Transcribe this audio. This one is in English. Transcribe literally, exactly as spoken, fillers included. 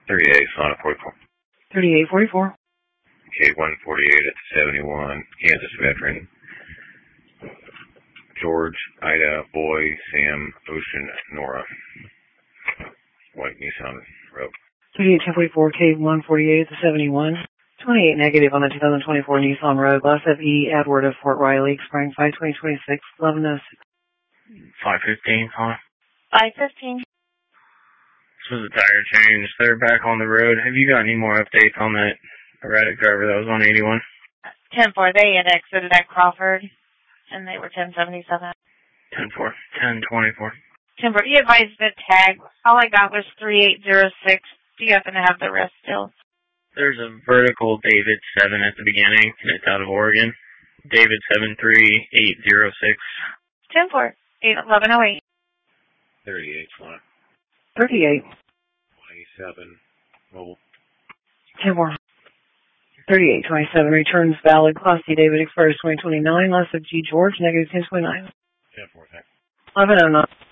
thirty-eight, Sonic forty-four. thirty-eight forty-four. K one forty-eight at seventy-one, Kansas veteran. George, Ida, Boy, Sam, Ocean, Nora. White Nissan Rogue. thirty-eight ten forty-four, K one forty-eight at seventy-one. twenty-eight negative on the two thousand twenty-four Nissan Rogue. Last F E, Edward of Fort Riley, Spring five twenty twenty-six, eleven oh six. five fifteen, huh? five fifteen. This was a tire change. They're back on the road. Have you got any more updates on that erratic driver that was on eighty-one? ten four, they had exited at Crawford, and they were ten seventy-seven. ten four, ten twenty-four. ten four, you advised the tag. All I got was three eight zero six. Do you happen to have the rest still? There's a vertical David seven at the beginning, and it's out of Oregon. David seven three eight zero six. ten four, eleven oh eight. thirty-eight, Sonic. thirty-eight. twenty-seven, mobile. ten four. thirty-eight twenty-seven, returns valid. Class D David Express twenty twenty-nine. Last of G George, negative ten twenty-nine. ten four, thanks. eleven oh nine.